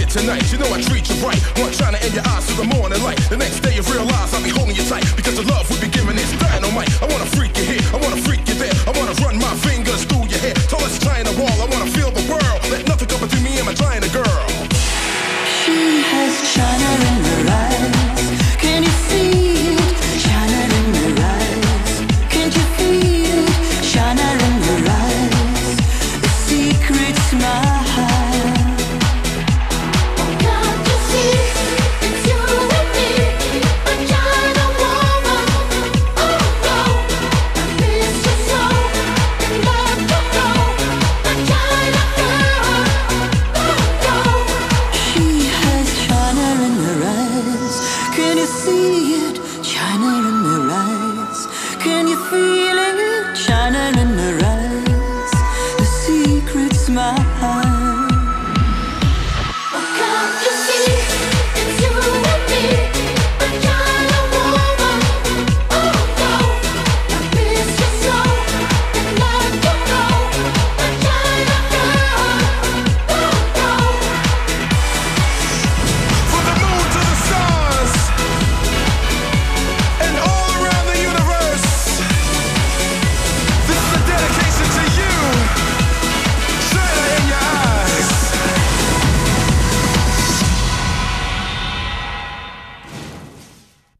tonight. You know I treat you right. One trying to end your eyes to the morning light. The next day you realize I'll be holding you tight because the love we be giving is dynamite. I wanna freak you here, I wanna freak you there. I wanna run my fingers